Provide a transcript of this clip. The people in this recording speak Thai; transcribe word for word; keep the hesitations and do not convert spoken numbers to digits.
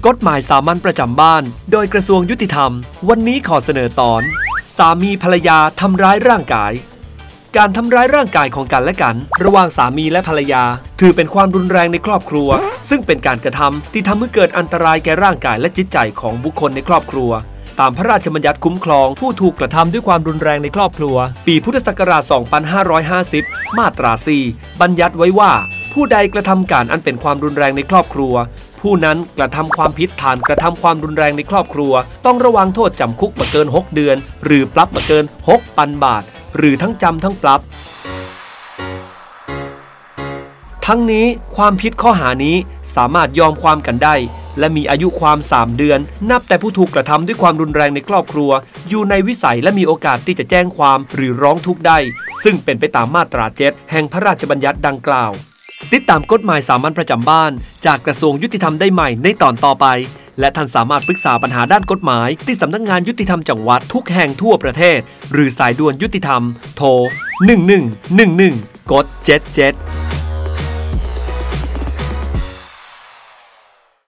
กฎหมายสามัญประจำบ้านโดยกระทรวงยุติธรรมวันนี้ขอเสนอตอนสามีภรรยาทำร้ายร่างกายการทำร้ายร่างกายของกันและกันระหว่างสามีและภรรยาถือเป็นความรุนแรงในครอบครัวซึ่งเป็นการกระทำที่ทำให้เกิดอันตรายแก่ร่างกายและจิตใจของบุคคลในครอบครัวตามพระราชบัญญัติคุ้มครองผู้ถูกกระทำด้วยความรุนแรงในครอบครัวปีพุทธศักราช สองพันห้าร้อยห้าสิบ มาตรา สี่ บัญญัติไว้ว่าผู้ใดกระทำการอันเป็นความรุนแรงในครอบครัวผู้นั้นกระทำความผิดฐานกระทำความรุนแรงในครอบครัวต้องระวังโทษจำคุกไม่เกินหกเดือนหรือปรับไม่เกิน หกพัน บาทหรือทั้งจำทั้งปรับทั้งนี้ความผิดข้อหานี้สามารถยอมความกันได้และมีอายุความสามเดือนนับแต่ผู้ถูกกระทำด้วยความรุนแรงในครอบครัวอยู่ในวิสัยและมีโอกาสที่จะแจ้งความหรือร้องทุกข์ได้ซึ่งเป็นไปตามมาตราเจ็ดแห่งพระราชบัญญัติดังกล่าวติดตามกฎหมายสามัญประจำบ้านจากกระทรวงยุติธรรมได้ใหม่ในตอนต่อไปและท่านสามารถปรึกษาปัญหาด้านกฎหมายที่สำนักงานยุติธรรมจังหวัดทุกแห่งทั่วประเทศหรือสายด่วนยุติธรรมโทรหนึ่งหนึ่งหนึ่งหนึ่งกดเจ็ดเจ็ด